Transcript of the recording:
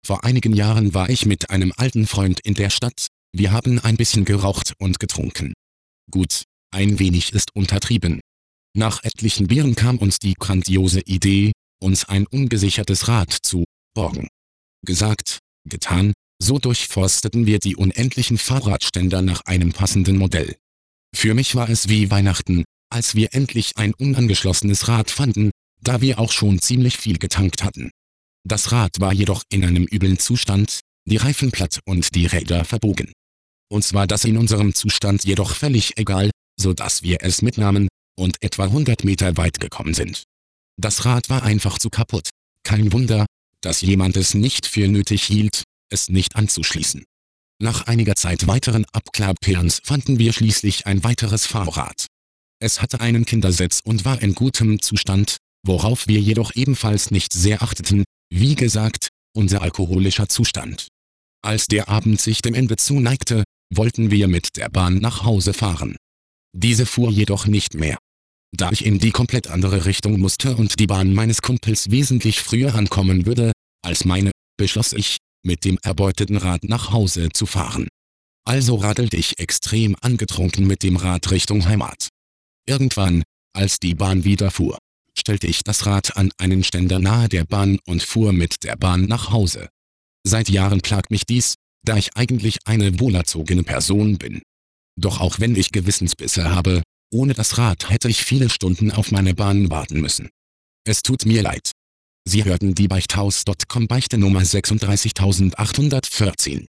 Vor einigen Jahren war ich mit einem alten Freund in der Stadt, wir haben ein bisschen geraucht und getrunken. Gut, ein wenig ist untertrieben. Nach etlichen Bieren kam uns die grandiose Idee, uns ein ungesichertes Rad zu borgen. Gesagt, getan, so durchforsteten wir die unendlichen Fahrradständer nach einem passenden Modell. Für mich war es wie Weihnachten, als wir endlich ein unangeschlossenes Rad fanden, da wir auch schon ziemlich viel getankt hatten. Das Rad war jedoch in einem üblen Zustand, die Reifen platt und die Räder verbogen. Uns war das in unserem Zustand jedoch völlig egal, so dass wir es mitnahmen und etwa 100 Meter weit gekommen sind. Das Rad war einfach zu kaputt. Kein Wunder, dass jemand es nicht für nötig hielt, es nicht anzuschließen. Nach einiger Zeit weiteren Abklapperns fanden wir schließlich ein weiteres Fahrrad. Es hatte einen Kindersitz und war in gutem Zustand, worauf wir jedoch ebenfalls nicht sehr achteten, wie gesagt, unser alkoholischer Zustand. Als der Abend sich dem Ende zuneigte, wollten wir mit der Bahn nach Hause fahren. Diese fuhr jedoch nicht mehr. Da ich in die komplett andere Richtung musste und die Bahn meines Kumpels wesentlich früher ankommen würde, als meine, beschloss ich, mit dem erbeuteten Rad nach Hause zu fahren. Also radelte ich extrem angetrunken mit dem Rad Richtung Heimat. Irgendwann, als die Bahn wieder fuhr, stellte ich das Rad an einen Ständer nahe der Bahn und fuhr mit der Bahn nach Hause. Seit Jahren plagt mich dies, da ich eigentlich eine wohlerzogene Person bin. Doch auch wenn ich Gewissensbisse habe, ohne das Rad hätte ich viele Stunden auf meine Bahn warten müssen. Es tut mir leid. Sie hörten die Beichthaus.com Beichte Nummer 36814.